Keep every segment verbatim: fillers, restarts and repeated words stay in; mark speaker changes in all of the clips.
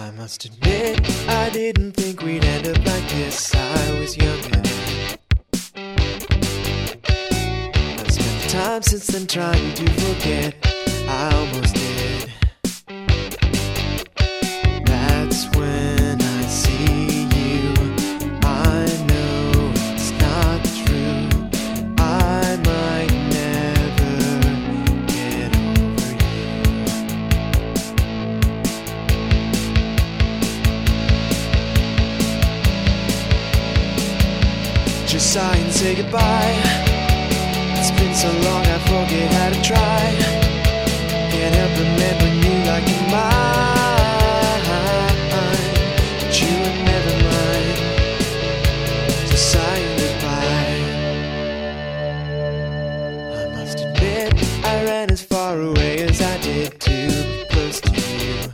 Speaker 1: I must admit, I didn't think we'd end up like this. I was younger then. I've spent the time since then trying to forget. I almost did. That's when I see you. I know it's not true. I might never get over you. Just sigh and say goodbye. It's been so long I forget how to try. Can't help remembering you like you're mine, but you were never mine. So saying goodbye. I must admit, I ran as far away as I did to be close to you.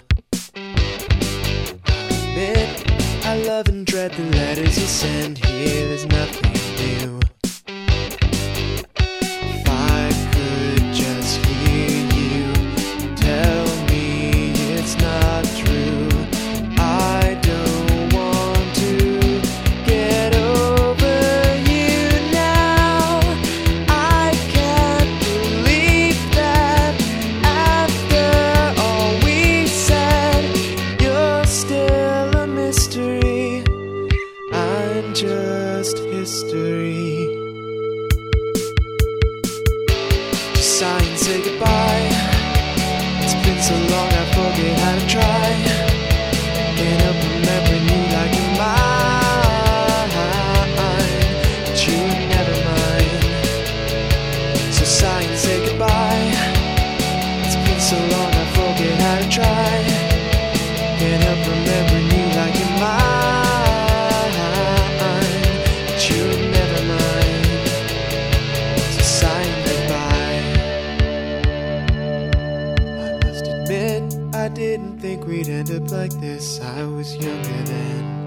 Speaker 1: I admit, I love and dread the letters you send here. There's nothing new. Just history. Just sigh and say goodbye. It's been so long I forget how to try. Can't help remembering you like you're mine, but you were never mine. So sigh and say goodbye. It's been so long I forget how to try. Can't help remembering you like you're mine. I didn't think we'd end up like this. I was younger then.